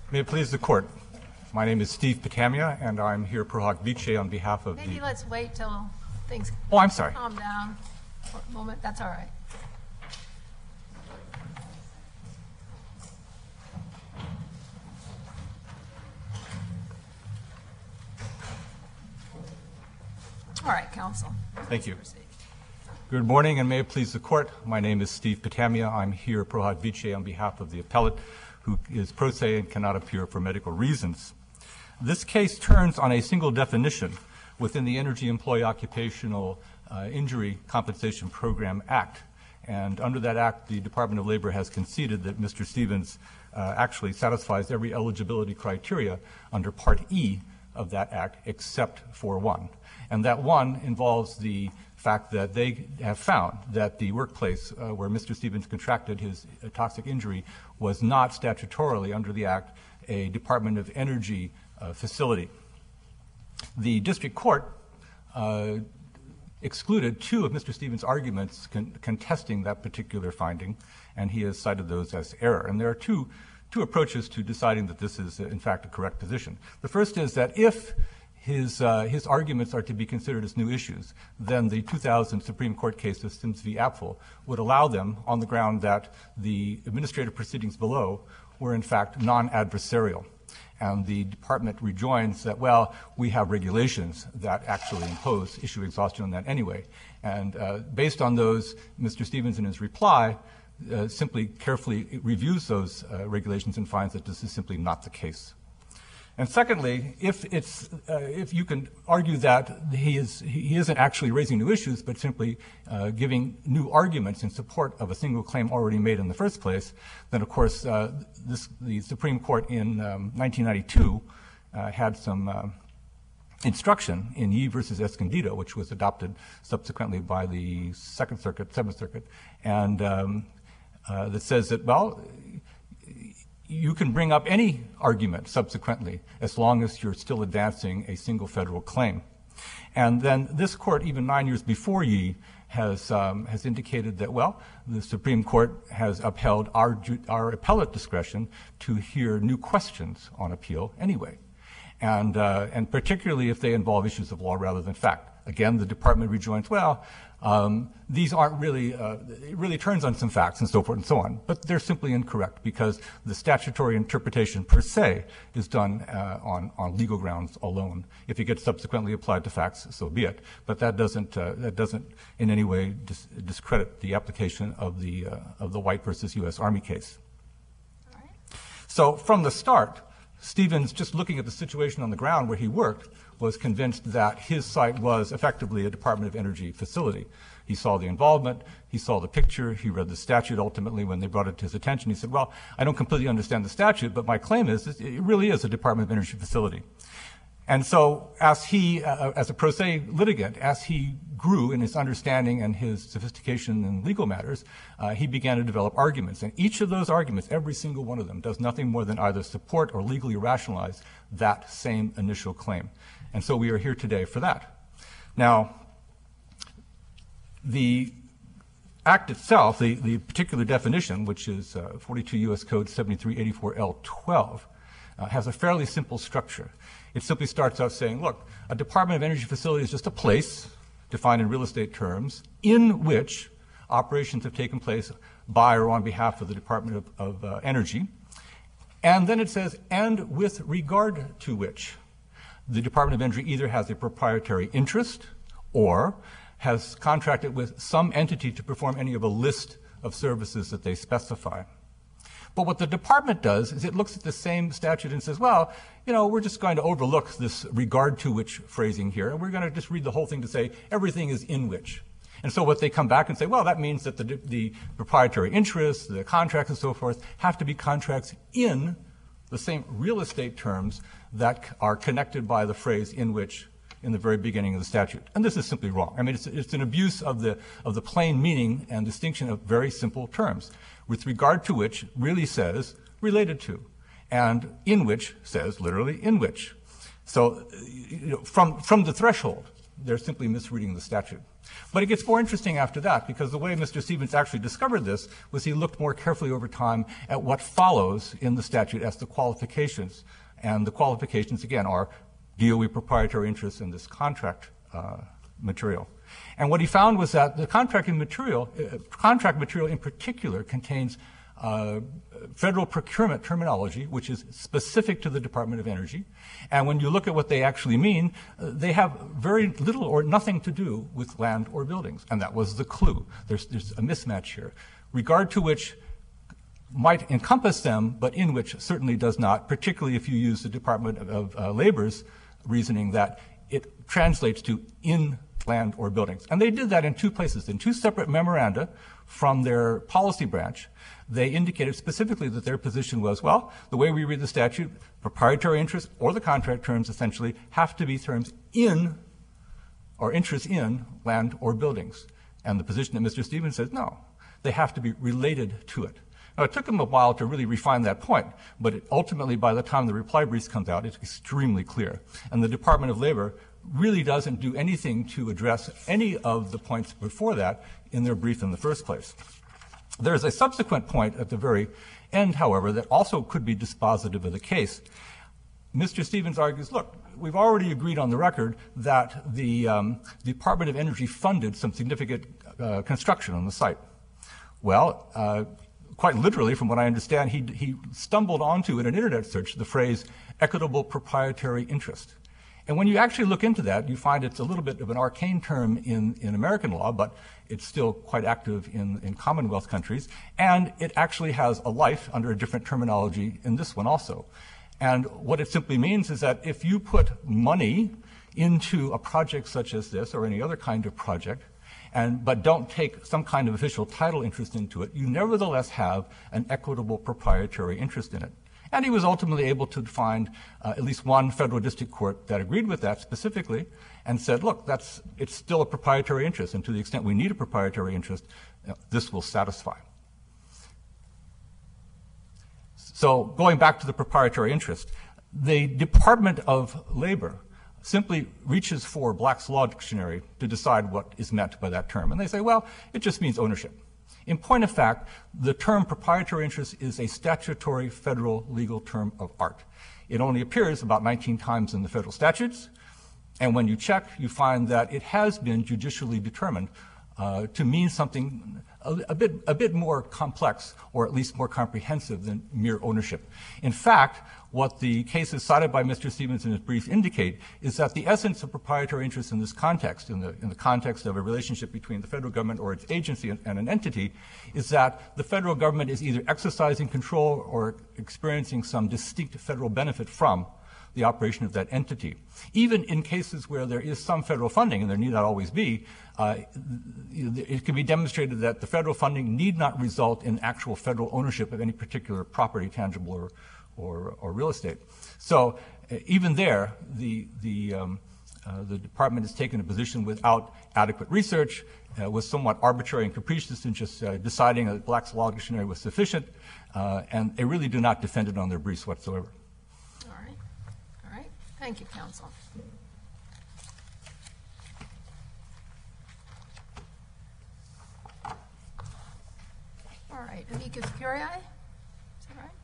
May it please the Court. My name is Steve Patamia, and I'm here pro hoc vice on behalf of Maybe let's wait till things I'm sorry. calm down for a moment. That's all right. All right, counsel. Thank you. Proceed. Good morning, and may it please the Court. My name is Steve Patamia. I'm here pro hoc vice on behalf of the appellate, who is pro se and cannot appear for medical reasons. This case turns on a single definition within the Energy Employee Occupational Injury Compensation Program Act. And under that act, the Department of Labor has conceded that Mr. Stevens actually satisfies every eligibility criteria under Part E of that act except for one. And that one involves the fact that they have found that the workplace where Mr. Stevens contracted his toxic injury was not statutorily, under the act, a Department of Energy facility. The district court excluded two of Mr. Stevens' arguments contesting that particular finding, and he has cited those as error. And there are two approaches to deciding that this is, in fact, a correct position. The first is that if his arguments are to be considered as new issues, then the 2000 Supreme Court case of Sims v. Apfel would allow them on the ground that the administrative proceedings below were, in fact, non-adversarial. And the department rejoins that, well, we have regulations that actually impose issue exhaustion on that anyway. And based on those, Mr. Stevens, in his reply, simply carefully reviews those regulations and finds that this is simply not the case. And secondly, if you can argue that he isn't actually raising new issues, but simply giving new arguments in support of a single claim already made in the first place, then of course the Supreme Court in 1992 had some instruction in Yee versus Escondido, which was adopted subsequently by the Second Circuit, Seventh Circuit, and that says that, well, you can bring up any argument subsequently as long as you're still advancing a single federal claim. And then this court, even 9 years before Yee, has indicated that, well, the Supreme Court has upheld our appellate discretion to hear new questions on appeal anyway, and particularly if they involve issues of law rather than fact. Again, the department rejoins, well, these aren't really, it really turns on some facts and so forth and so on, but they're simply incorrect because the statutory interpretation per se is done on legal grounds alone. If it gets subsequently applied to facts, so be it. But that doesn't in any way discredit the application of the White versus U.S. Army case. All right. So from the start, Stevens, just looking at the situation on the ground where he worked, was convinced that his site was effectively a Department of Energy facility. He saw the involvement, he saw the picture, he read the statute ultimately when they brought it to his attention. He said, well, I don't completely understand the statute, but my claim is it really is a Department of Energy facility. And so as he, as a pro se litigant, as he grew in his understanding and his sophistication in legal matters, he began to develop arguments. And each of those arguments, every single one of them, does nothing more than either support or legally rationalize that same initial claim. And so we are here today for that. Now, the Act itself, the particular definition, which is 42 U.S. Code 7384L12, has a fairly simple structure. It simply starts out saying, look, a Department of Energy facility is just a place, defined in real estate terms, in which operations have taken place by or on behalf of the Department of Energy. And then it says, and with regard to which the Department of Energy either has a proprietary interest or has contracted with some entity to perform any of a list of services that they specify. But what the department does is it looks at the same statute and says, well, you know, we're just going to overlook this regard to which phrasing here, and we're going to just read the whole thing to say everything is in which. And so what they come back and say, well, that means that the proprietary interests, the contracts and so forth, have to be contracts in the same real estate terms that are connected by the phrase in which in the very beginning of the statute. And this is simply wrong. I mean, it's an abuse of the plain meaning and distinction of very simple terms. With regard to which really says related to, and in which says literally in which. So, you know, from the threshold, they're simply misreading the statute. But it gets more interesting after that, because the way Mr. Stevens actually discovered this was he looked more carefully over time at what follows in the statute as the qualifications. And the qualifications, again, are DOE proprietary interests in this contract material. And what he found was that the contract material in particular contains federal procurement terminology, which is specific to the Department of Energy. And when you look at what they actually mean, they have very little or nothing to do with land or buildings. And that was the clue. There's a mismatch here, regard to which might encompass them, but in which certainly does not, particularly if you use the Department of Labor's reasoning that it translates to in land or buildings. And they did that in two places, in two separate memoranda from their policy branch. They indicated specifically that their position was, well, the way we read the statute, proprietary interest or the contract terms essentially have to be terms in or interests in land or buildings. And the position that Mr. Stevens says, no, they have to be related to it. Now, it took them a while to really refine that point, but ultimately, by the time the reply brief comes out, it's extremely clear. And the Department of Labor really doesn't do anything to address any of the points before that in their brief in the first place. There's a subsequent point at the very end, however, that also could be dispositive of the case. Mr. Stevens argues, look, we've already agreed on the record that the Department of Energy funded some significant construction on the site. Well, quite literally, from what I understand, he stumbled onto in an internet search the phrase equitable proprietary interest. And when you actually look into that, you find it's a little bit of an arcane term in American law, but it's still quite active in Commonwealth countries. And it actually has a life under a different terminology in this one also. And what it simply means is that if you put money into a project such as this or any other kind of project, but don't take some kind of official title interest into it, you nevertheless have an equitable proprietary interest in it. And he was ultimately able to find at least one federal district court that agreed with that specifically and said, look, it's still a proprietary interest, and to the extent we need a proprietary interest, this will satisfy. So going back to the proprietary interest, the Department of Labor simply reaches for Black's Law Dictionary to decide what is meant by that term. And they say, well, it just means ownership. In point of fact, the term proprietary interest is a statutory federal legal term of art. It only appears about 19 times in the federal statutes, and when you check, you find that it has been judicially determined to mean something a bit more complex, or at least more comprehensive than mere ownership. In fact, what the cases cited by Mr. Stevens in his brief indicate is that the essence of proprietary interest in this context, in the context of a relationship between the federal government or its agency and an entity, is that the federal government is either exercising control or experiencing some distinct federal benefit from the operation of that entity. Even in cases where there is some federal funding, and there need not always be, it can be demonstrated that the federal funding need not result in actual federal ownership of any particular property, tangible or real estate. So even there, the department has taken a position without adequate research, was somewhat arbitrary and capricious in just deciding that Black's Law Dictionary was sufficient, and they really do not defend it on their briefs whatsoever. All right. Thank you, counsel. All right, amicus curiae, is that right?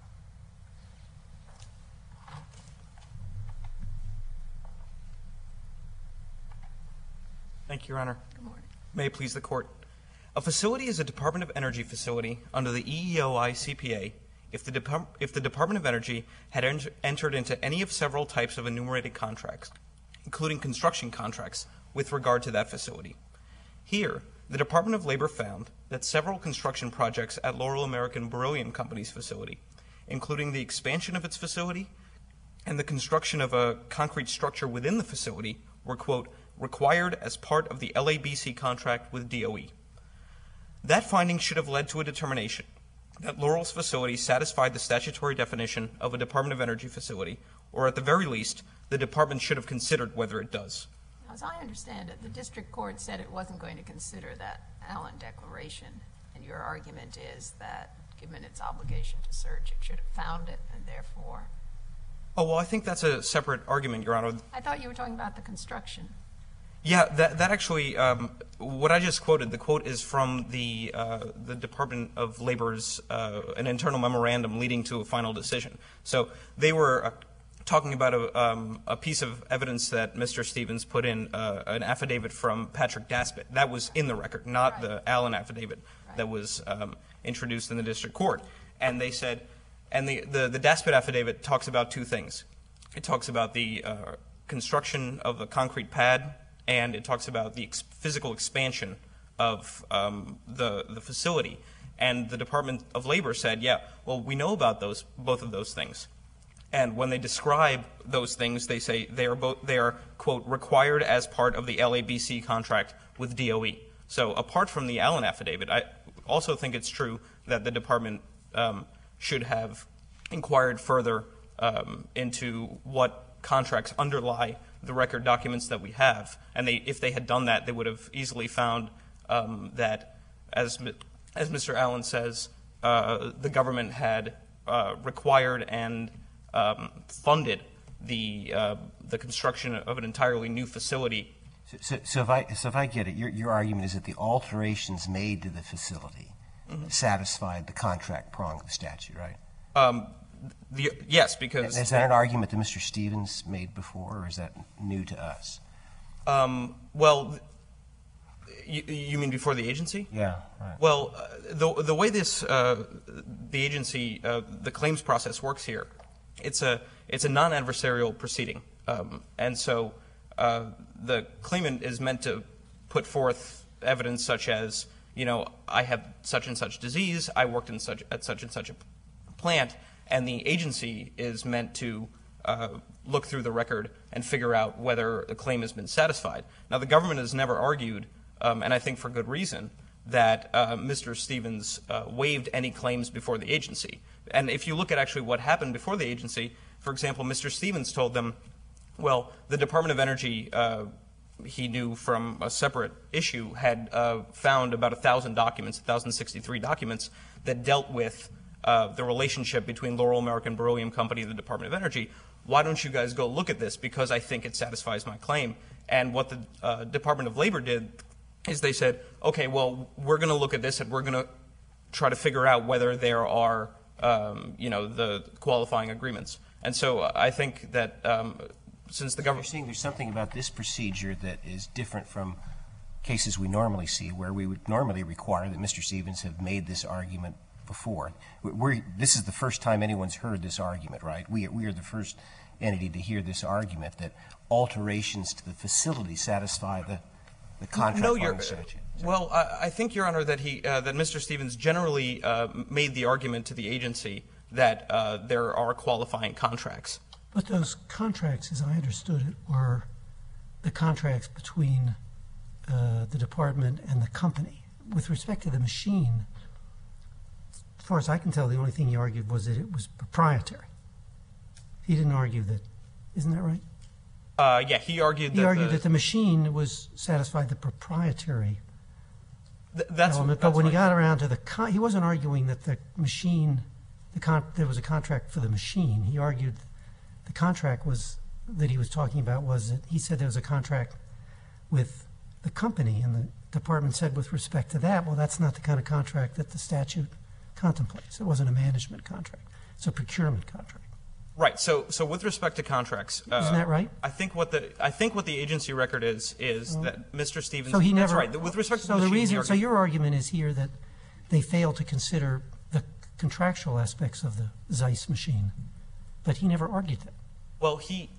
Thank you, Your Honor. Good morning. May it please the Court. A facility is a Department of Energy facility under the EEOI CPA if the Department of Energy had entered into any of several types of enumerated contracts, including construction contracts, with regard to that facility. Here, the Department of Labor found that several construction projects at Laurel American Beryllium Company's facility, including the expansion of its facility and the construction of a concrete structure within the facility, were, quote, required as part of the LABC contract with DOE. That finding should have led to a determination that Laurel's facility satisfied the statutory definition of a Department of Energy facility, or at the very least, the department should have considered whether it does. As I understand it, the district court said it wasn't going to consider that Allen declaration, and your argument is that, given its obligation to search, it should have found it, and therefore... Oh, well, I think that's a separate argument, Your Honor. I thought you were talking about the construction. Yeah, that actually, what I just quoted, the quote is from the Department of Labor's an internal memorandum leading to a final decision. So they were talking about a piece of evidence that Mr. Stevens put in, an affidavit from Patrick Daspit. That was in the record, not the Allen affidavit that was introduced in the district court. And they said, and the Daspit affidavit talks about two things. It talks about the construction of a concrete pad, and it talks about the physical expansion of the facility. And the Department of Labor said, yeah, well, we know about both of those things. And when they describe those things, they say they are, quote, required as part of the LABC contract with DOE. So apart from the Allen affidavit, I also think it's true that the department should have inquired further into what contracts underlie the record documents that we have. And if they had done that, they would have easily found that, as Mr. Allen says, the government had required and funded the construction of an entirely new facility. So if I get it, your argument is that the alterations made to the facility satisfied the contract prong of the statute, right? Yes, because... Is that an argument that Mr. Stevens made before, or is that new to us? Well, you mean before the agency? Yeah, right. Well, the way the agency, the claims process works here, it's a non-adversarial proceeding, and so the claimant is meant to put forth evidence such as, you know, I have such and such disease, I worked at such and such a plant, and the agency is meant to look through the record and figure out whether the claim has been satisfied. Now, the government has never argued, and I think for good reason, that Mr. Stevens waived any claims before the agency. And if you look at actually what happened before the agency, for example, Mr. Stevens told them, well, the Department of Energy, he knew from a separate issue, had found about 1,000 documents, 1,063 documents, that dealt with the relationship between Laurel American Beryllium Company and the Department of Energy. Why don't you guys go look at this? Because I think it satisfies my claim. And what the Department of Labor did is they said, okay, well, we're going to look at this and we're going to try to figure out whether there are, you know, the qualifying agreements. And so I think that since the government... You're saying there's something about this procedure that is different from cases we normally see, where we would normally require that Mr. Stevens have made this argument before. This is the first time anyone's heard this argument, right? We are the first entity to hear this argument that alterations to the facility satisfy the contract on the statute. Well, I think, Your Honor, that that Mr. Stevens generally made the argument to the agency that there are qualifying contracts. But those contracts, as I understood it, were the contracts between the department and the company. With respect to the machine, as far as I can tell, the only thing he argued was that it was proprietary. He didn't argue that. Isn't that right? Yeah, he argued that the machine was satisfied the proprietary element. But when he got around to he wasn't arguing that the machine, there was a contract for the machine. He argued the contract that he was talking about was that he said there was a contract with the company, and the department said with respect to that, well, that's not the kind of contract that the statute contemplates. It wasn't a management contract. It's a procurement contract. Right. So with respect to contracts, isn't that right? I think what the agency record is that Mr. Stevens. So he never. That's right. With respect to the machine, so your argument is here that they failed to consider the contractual aspects of the Zeiss machine, but he never argued that. Well,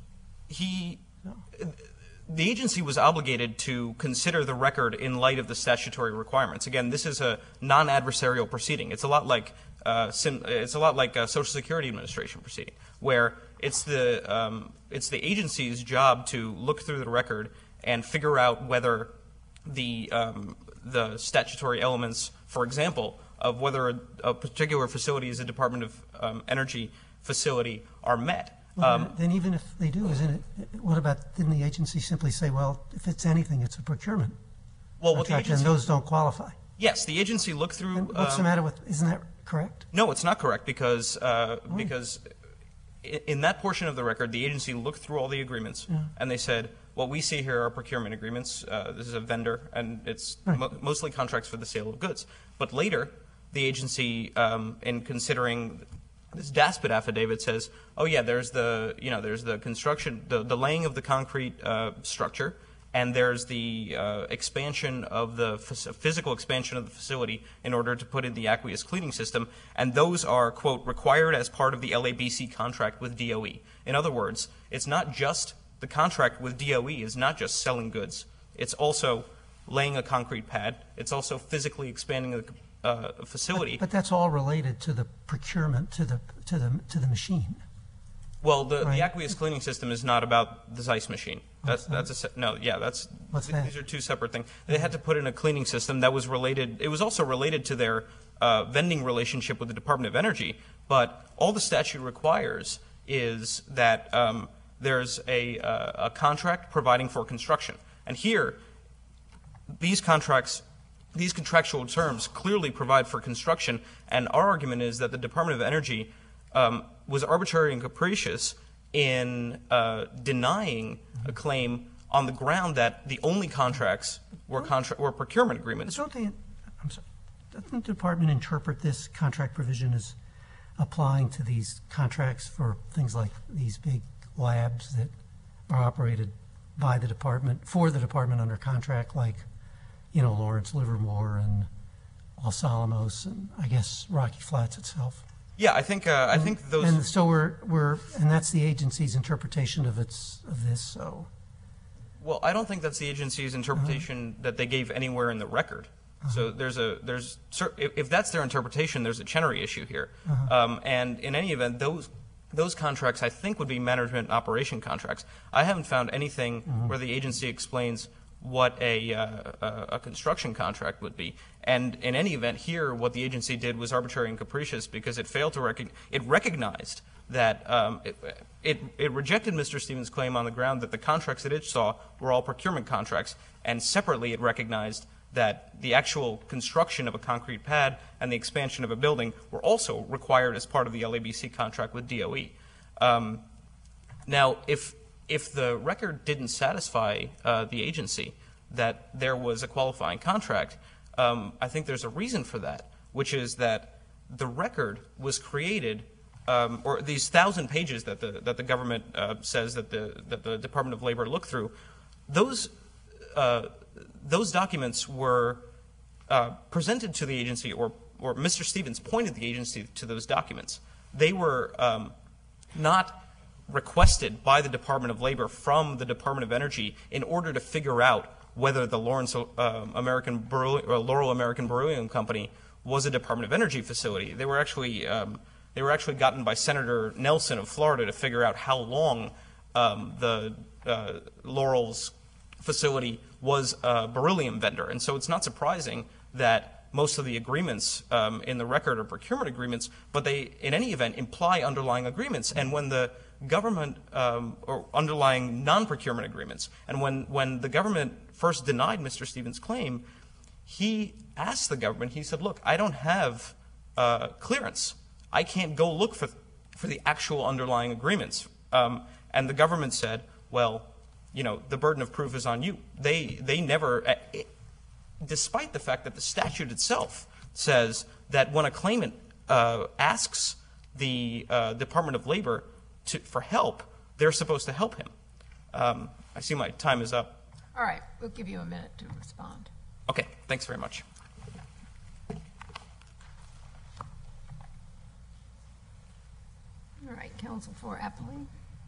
the agency was obligated to consider the record in light of the statutory requirements. Again, this is a non-adversarial proceeding. It's a lot like a Social Security Administration proceeding, where it's the agency's job to look through the record and figure out whether the statutory elements, for example, of whether a particular facility is a Department of Energy facility, are met. Well, then even if they do, didn't the agency simply say, well, if it's anything, it's a procurement contract, and those don't qualify? Yes, the agency looked through... And what's the matter with, isn't that correct? No, it's not correct, because in that portion of the record, the agency looked through all the agreements, and they said, what we see here are procurement agreements. This is a vendor, and it's mostly contracts for the sale of goods. But later, the agency, in considering this Daspit affidavit, says, oh yeah, there's the construction, the laying of the concrete structure, and there's the expansion of the physical expansion of the facility in order to put in the aqueous cleaning system, and those are, quote, required as part of the LABC contract with DOE. In other words, it's not just the contract with DOE is not just selling goods. It's also laying a concrete pad. It's also physically expanding the facility. But that's all related to the procurement to the machine. Well, the aqueous cleaning system is not about the Zeiss machine. These are two separate things. They had to put in a cleaning system that was related. It was also related to their vending relationship with the Department of Energy. But all the statute requires is that there's a contract providing for construction. And here, these contractual terms clearly provide for construction. And our argument is that the Department of Energy was arbitrary and capricious in denying a claim on the ground that the only contracts were procurement agreements. Doesn't the department interpret this contract provision as applying to these contracts for things like these big labs that are operated by the department, for the department under contract, like, Lawrence Livermore and Los Alamos and I guess Rocky Flats itself? Yeah, I think those. And so and that's the agency's interpretation of this. So. Well, I don't think that's the agency's interpretation that they gave anywhere in the record. So if that's their interpretation, there's a Chenery issue here. And in any event, those contracts I think would be management and operation contracts. I haven't found anything where the agency explains what a construction contract would be. And in any event, here what the agency did was arbitrary and capricious because it failed to it recognized that it rejected Mr. Stevens' claim on the ground that the contracts that it saw were all procurement contracts, and separately it recognized that the actual construction of a concrete pad and the expansion of a building were also required as part of the LABC contract with DOE. Now, if the record didn't satisfy the agency that there was a qualifying contract, I think there's a reason for that, which is that the record was created, or these 1,000 pages that the government says that the Department of Labor looked through, those documents were presented to the agency, or Mr. Stevens pointed the agency to those documents. They were not requested by the Department of Labor from the Department of Energy in order to figure out whether the Laurel American Beryllium Company was a Department of Energy facility. They were actually gotten by Senator Nelson of Florida to figure out how long the Laurel's facility was a beryllium vendor. And so it's not surprising that most of the agreements in the record are procurement agreements, but they, in any event, imply underlying agreements. And when the government, or underlying non-procurement agreements, and when the government first denied Mr. Stevens' claim, he asked the government, he said, look, I don't have clearance. I can't go look for the actual underlying agreements. And the government said, well, the burden of proof is on you. They never, despite the fact that the statute itself says that when a claimant asks the Department of Labor for help, they're supposed to help him. I see my time is up. All right. We'll give you a minute to respond. Okay. Thanks very much. All right. Counsel for Appellee.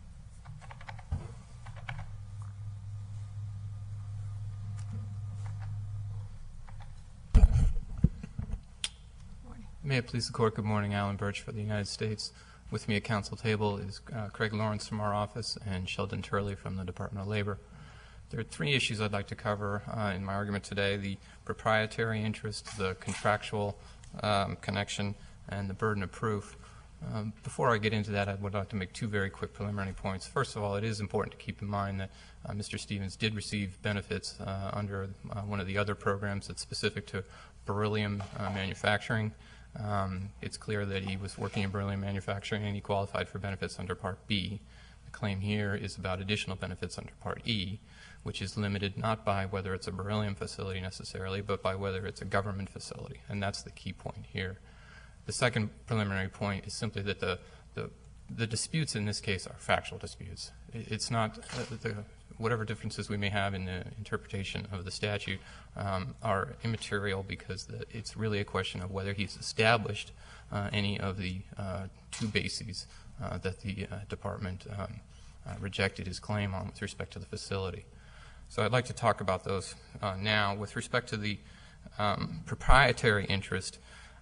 May it please the Court, good morning. Alan Birch for the United States. With me at council table is Craig Lawrence from our office and Sheldon Turley from the Department of Labor. There are three issues I'd like to cover in my argument today: the proprietary interest, the contractual connection, and the burden of proof. Before I get into that, I would like to make two very quick preliminary points. First of all, it is important to keep in mind that Mr. Stevens did receive benefits under one of the other programs that's specific to beryllium manufacturing. It's clear that he was working in beryllium manufacturing and he qualified for benefits under Part B. The claim here is about additional benefits under Part E, which is limited not by whether it's a beryllium facility necessarily, but by whether it's a government facility, and that's the key point here. The second preliminary point is simply that the disputes in this case are factual disputes. It's not whatever differences we may have in the interpretation of the statute are immaterial because it's really a question of whether he's established any of the two bases that the department rejected his claim on with respect to the facility. So I'd like to talk about those now. With respect to the proprietary interest,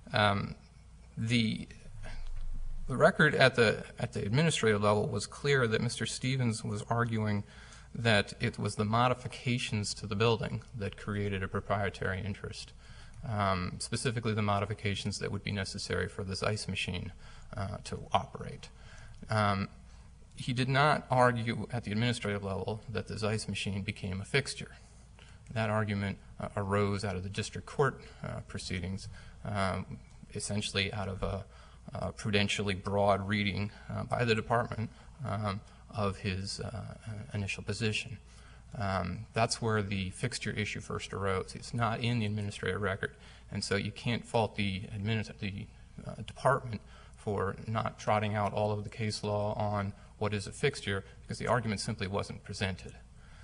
the record at the administrative level was clear that Mr. Stevens was arguing that it was the modifications to the building that created a proprietary interest, specifically the modifications that would be necessary for this ice machine to operate. He did not argue at the administrative level that this ice machine became a fixture. That argument arose out of the district court proceedings, essentially out of a prudentially broad reading by the department of his initial position. That's where the fixture issue first arose. It's not in the administrative record, and so you can't fault the department for not trotting out all of the case law on what is a fixture because the argument simply wasn't presented.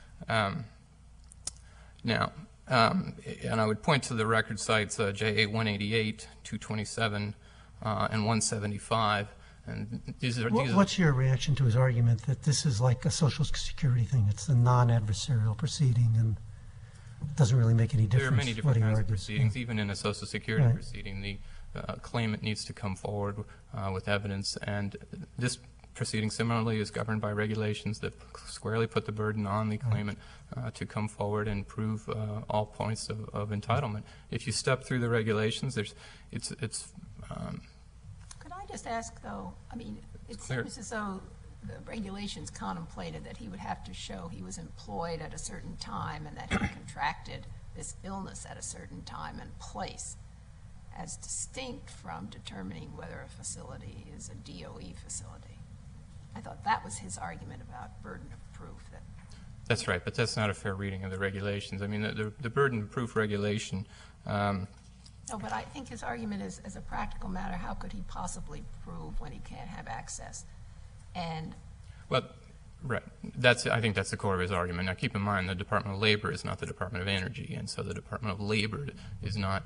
Now, and I would point to the record sites JA 188, 227, and 175. And what's your reaction to his argument that this is like a Social Security thing? It's a non-adversarial proceeding and it doesn't really make any difference. There are many different kinds of proceedings. Even in a Social Security proceeding, the claimant needs to come forward with evidence, and this proceeding similarly is governed by regulations that squarely put the burden on the claimant to come forward and prove all points of entitlement. If you step through the regulations, it's Could I just ask, though, I mean, it seems as though the regulations contemplated that he would have to show he was employed at a certain time and that he contracted this illness at a certain time and place, as distinct from determining whether a facility is a DOE facility. I thought that was his argument about burden of proof. That's right, but that's not a fair reading of the regulations. I mean, the burden of proof regulation. No, but I think his argument is, as a practical matter, how could he possibly prove when he can't have access? And well, right. I think that's the core of his argument. Now, keep in mind, the Department of Labor is not the Department of Energy, and so the Department of Labor is not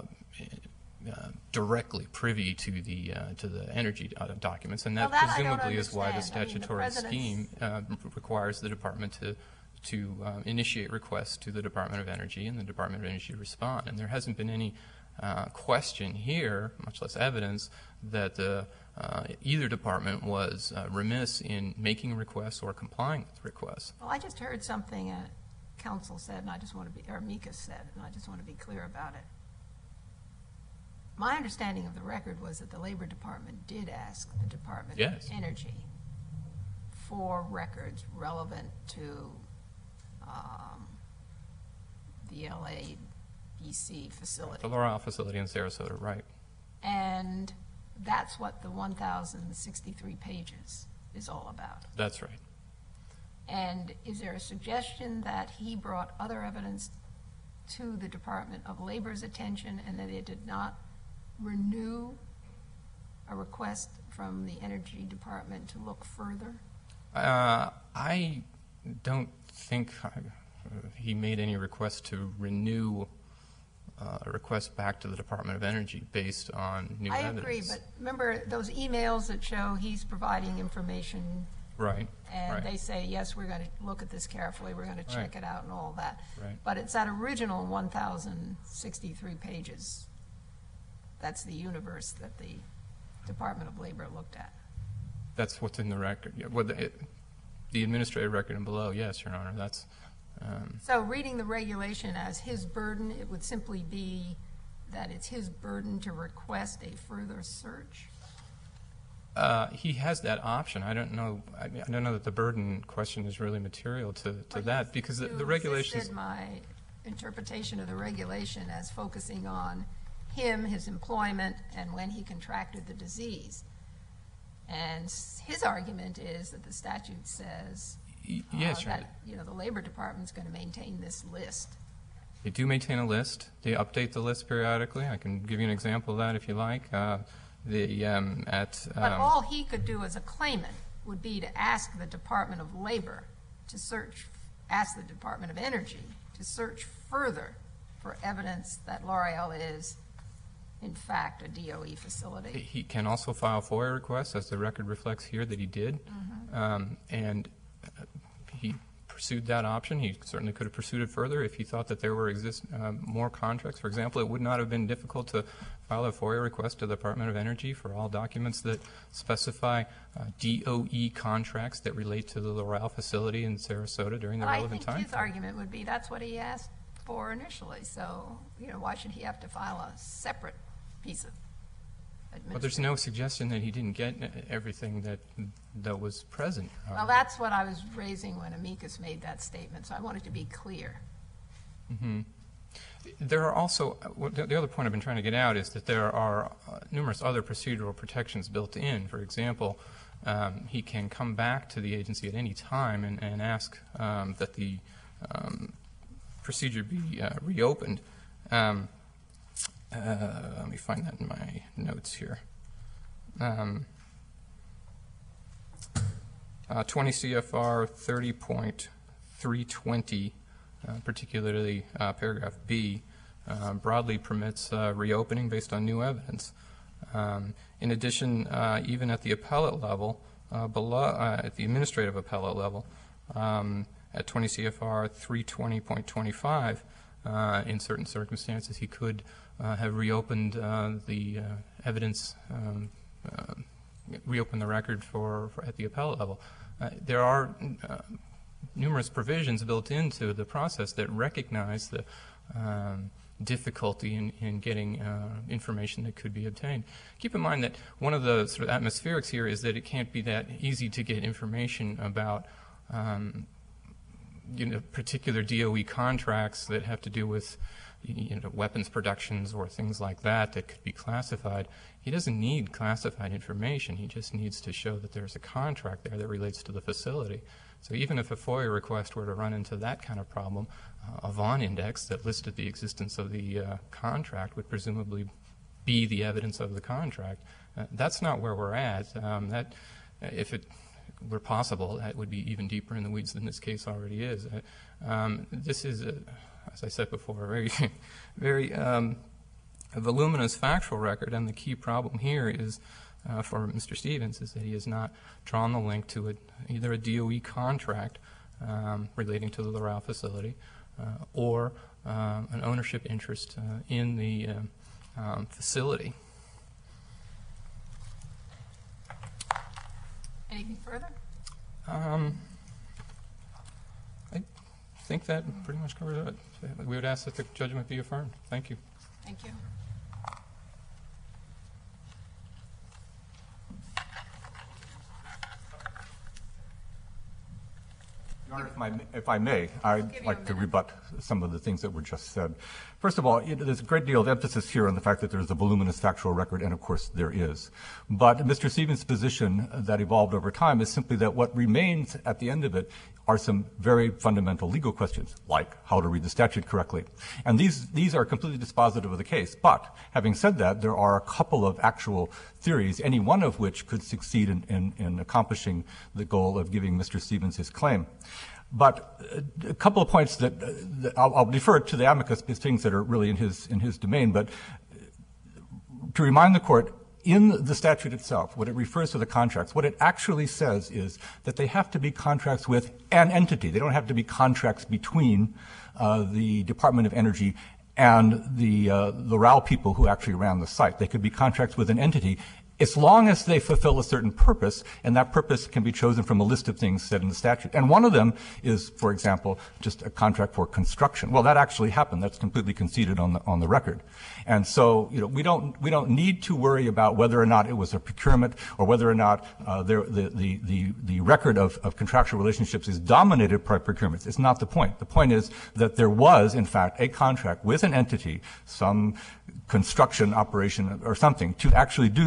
directly privy to the energy documents, and that presumably is why the statutory scheme requires the department to initiate requests to the Department of Energy, and the Department of Energy respond. And there hasn't been any question here, much less evidence, that either department was remiss in making requests or complying with requests. Well, I just heard something counsel said, and I just want to be, or Mika said, and I just want to be clear about it. My understanding of the record was that the Labor Department did ask the Department of Energy for records relevant to the LABC facility. The L'Oreal facility in Sarasota, right. And that's what the 1,063 pages is all about. That's right. And is there a suggestion that he brought other evidence to the Department of Labor's attention and that it did not renew a request from the Energy Department to look further? I don't think he made any request to renew a request back to the Department of Energy based on new evidence. I agree, but remember those emails that show he's providing information. Right. And they say, yes, we're going to look at this carefully, we're going to check it out and all that. Right. But it's that original 1,063 pages. That's the universe that the Department of Labor looked at. That's what's in the record. Yeah, well, the administrative record and below, yes, Your Honor. That's. So reading the regulation as his burden, it would simply be that it's his burden to request a further search? He has that option. I don't know. I don't know that the burden question is really material to that because the regulations. You my interpretation of the regulation as focusing on him, his employment, and when he contracted the disease. And his argument is that the statute says that the Labor Department's going to maintain this list. They do maintain a list. They update the list periodically. I can give you an example of that if you like. But all he could do as a claimant would be to ask the Department of Labor to ask the Department of Energy to search further for evidence that L'Oreal is, in fact, a DOE facility. He can also file FOIA requests, as the record reflects here that he did. And he pursued that option. He certainly could have pursued it further if he thought that there were more contracts. For example, it would not have been difficult to file a FOIA request to the Department of Energy for all documents that specify DOE contracts that relate to the L'Oreal facility in Sarasota during the relevant time. I think his argument would be that's what he asked for initially. So, why should he have to file a separate piece of administration? But there's no suggestion that he didn't get everything that was present. Well, that's what I was raising when Amicus made that statement, so I wanted to be clear. There are also, the other point I've been trying to get out is that there are numerous other procedural protections built in. For example, he can come back to the agency at any time and ask that the procedure be reopened. Let me find that in my notes here. 20 CFR 30.320, particularly paragraph B, broadly permits reopening based on new evidence. In addition, even at the appellate level, at the administrative appellate level, at 20 CFR 320.25, in certain circumstances, he could have reopened the evidence, reopen the record at the appellate level. There are numerous provisions built into the process that recognize the difficulty in getting information that could be obtained. Keep in mind that one of the sort of atmospherics here is that it can't be that easy to get information about particular DOE contracts that have to do with weapons productions or things like that could be classified. He doesn't need classified information. He just needs to show that there's a contract there that relates to the facility. So even if a FOIA request were to run into that kind of problem, a Vaughn index that listed the existence of the contract would presumably be the evidence of the contract. That's not where we're at. If it were possible, that would be even deeper in the weeds than this case already is. This is, as I said before, a very, very voluminous factual record, and the key problem here is for Mr. Stevens is that he has not drawn the link to either a DOE contract relating to the L'Oreal facility or an ownership interest in the facility. Anything further? I think that pretty much covers it. We would ask that the judgment be affirmed. Thank you. Thank you. Your Honor, if I may, I'd like to rebut some of the things that were just said. First of all, there's a great deal of emphasis here on the fact that there's a voluminous factual record, and of course there is. But Mr. Stevens' position that evolved over time is simply that what remains at the end of it are some very fundamental legal questions, like how to read the statute correctly. And these are completely dispositive of the case. But having said that, there are a couple of actual theories, any one of which could succeed in accomplishing the goal of giving Mr. Stevens his claim. But a couple of points that I'll defer to the amicus, things that are really in his domain. But to remind the Court, in the statute itself, when it refers to the contracts, what it actually says is that they have to be contracts with an entity. They don't have to be contracts between the Department of Energy and the L'Oreal people who actually ran the site. They could be contracts with an entity as long as they fulfill a certain purpose, and that purpose can be chosen from a list of things set in the statute. And one of them is, for example, just a contract for construction. Well, that actually happened. That's completely conceded on the record. And so, we don't need to worry about whether or not it was a procurement or whether or not the record of contractual relationships is dominated by procurements. It's not the point. The point is that there was, in fact, a contract with an entity, some construction operation or something, to actually do significant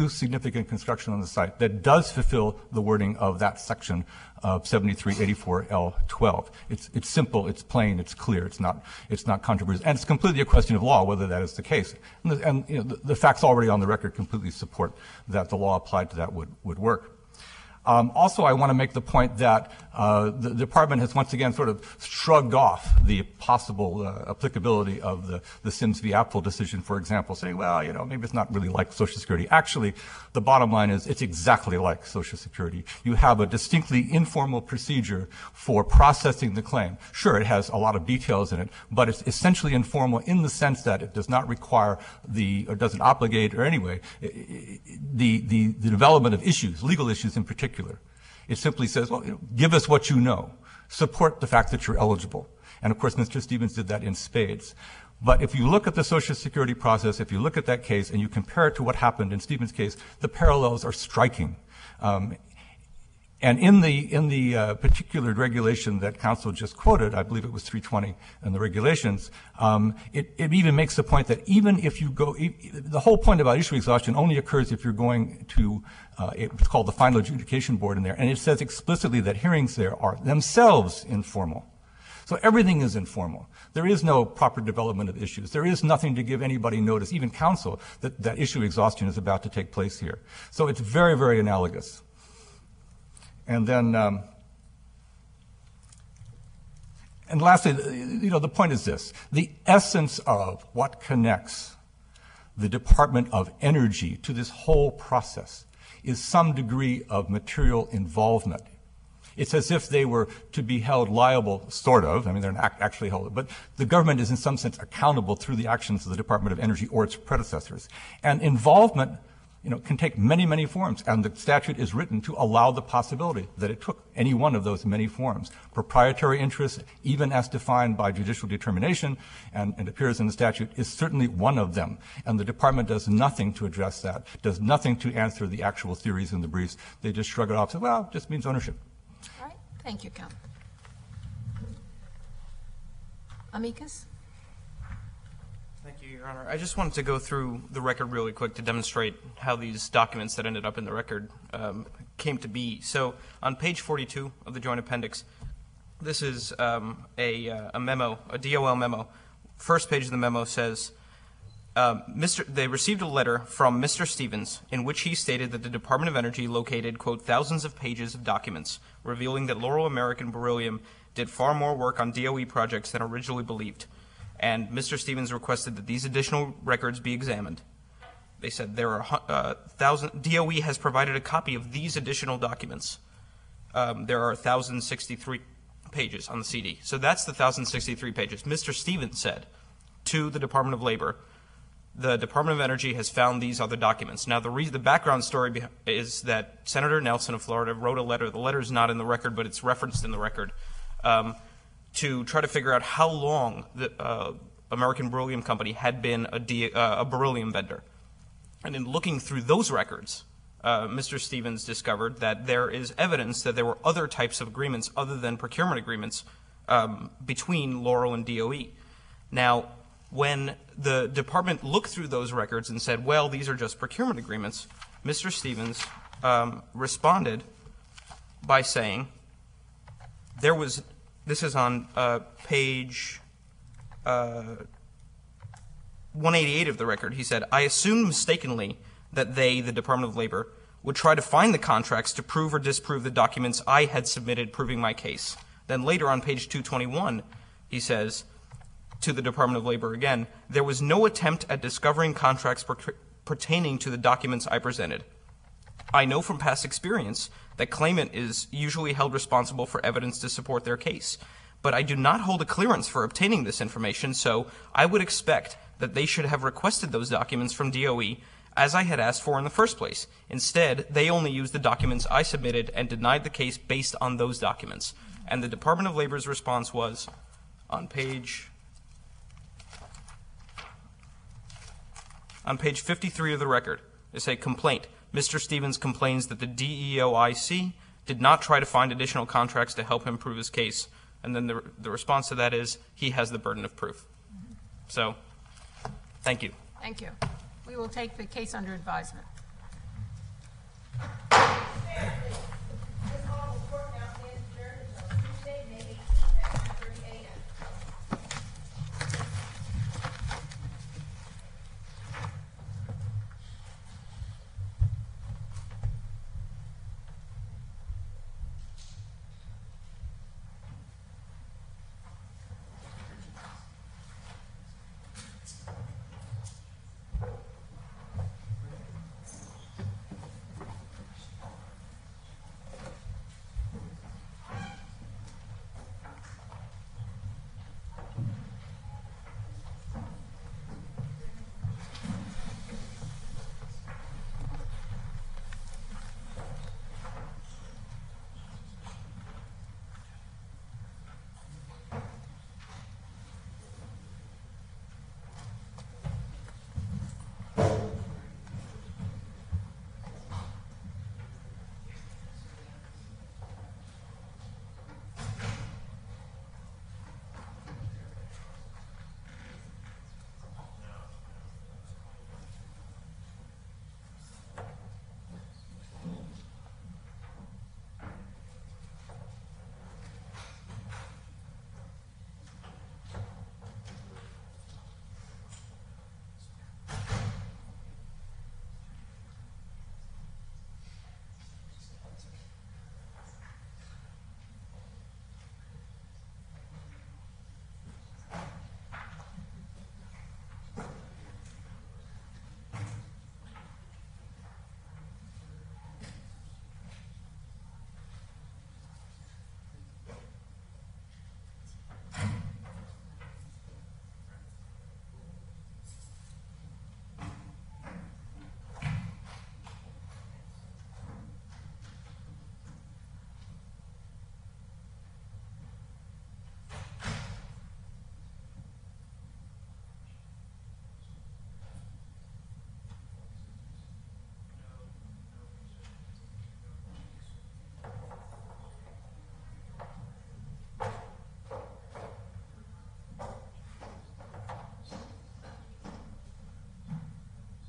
significant construction on the site that does fulfill the wording of that section of 7384L12. It's simple, it's plain, it's clear, it's not controversial, and it's completely a question of law whether that is the case. And you know, the facts already on the record completely support that the law applied to that would work. Also, I want to make the point that the department has once again sort of shrugged off the possible applicability of the Sims v. Apfel decision, for example, saying, well, you know, maybe it's not really like Social Security. Actually, the bottom line is it's exactly like Social Security. You have a distinctly informal procedure for processing the claim. Sure, it has a lot of details in it, but it's essentially informal in the sense that it does not require or doesn't obligate or anyway the development of issues, legal issues in particular. It simply says, well, you know, give us what you know. Support the fact that you're eligible. And of course, Mr. Stevens did that in spades. But if you look at the Social Security process, if you look at that case and you compare it to what happened in Stevens' case, the parallels are striking. And in the particular regulation that counsel just quoted, I believe it was 320 in the regulations, it even makes the point that even if you go, the whole point about issue exhaustion only occurs if you're going to, it's called the final adjudication board in there, and it says explicitly that hearings there are themselves informal. So everything is informal. There is no proper development of issues. There is nothing to give anybody notice, even counsel, that issue exhaustion is about to take place here. So it's very, very analogous. And then, and lastly, you know, the point is this. The essence of what connects the Department of Energy to this whole process is some degree of material involvement. It's as if they were to be held liable, sort of. I mean, they're not actually held, but the government is in some sense accountable through the actions of the Department of Energy or its predecessors. And involvement, you know, can take many, many forms, and the statute is written to allow the possibility that it took any one of those many forms. Proprietary interest, even as defined by judicial determination, and it appears in the statute, is certainly one of them. And the department does nothing to address that, does nothing to answer the actual theories in the briefs. They just shrug it off and say, well, it just means ownership. All right. Thank you, Counsel. Amicus? Thank you, Your Honor. I just wanted to go through the record really quick to demonstrate how these documents that ended up in the record came to be. So on page 42 of the Joint Appendix, this is a memo, a DOL memo. First page of the memo says, they received a letter from Mr. Stevens in which he stated that the Department of Energy located, quote, thousands of pages of documents revealing that Laurel American Beryllium did far more work on DOE projects than originally believed. And Mr. Stevens requested that these additional records be examined. They said there are DOE has provided a copy of these additional documents. There are 1,063 pages on the CD. So that's the 1,063 pages. Mr. Stevens said to the Department of Labor, the Department of Energy has found these other documents. Now, the background story is that Senator Nelson of Florida wrote a letter. The letter is not in the record, but it's referenced in the record, to try to figure out how long the American Beryllium Company had been a beryllium vendor. And in looking through those records, Mr. Stevens discovered that there is evidence that there were other types of agreements other than procurement agreements between Laurel and DOE. Now, when the department looked through those records and said, well, these are just procurement agreements, Mr. Stevens responded by saying, this is on page 188 of the record. He said, I assumed mistakenly that they, the Department of Labor, would try to find the contracts to prove or disprove the documents I had submitted proving my case. Then later on page 221, he says to the Department of Labor again, there was no attempt at discovering contracts pertaining to the documents I presented. I know from past experience that claimant is usually held responsible for evidence to support their case, but I do not hold a clearance for obtaining this information, so I would expect that they should have requested those documents from DOE as I had asked for in the first place. Instead, they only used the documents I submitted and denied the case based on those documents. And the Department of Labor's response was on page 53 of the record. They say, complaint. Mr. Stevens complains that the DEOIC did not try to find additional contracts to help him prove his case. And then the response to that is he has the burden of proof. So, thank you. Thank you. We will take the case under advisement.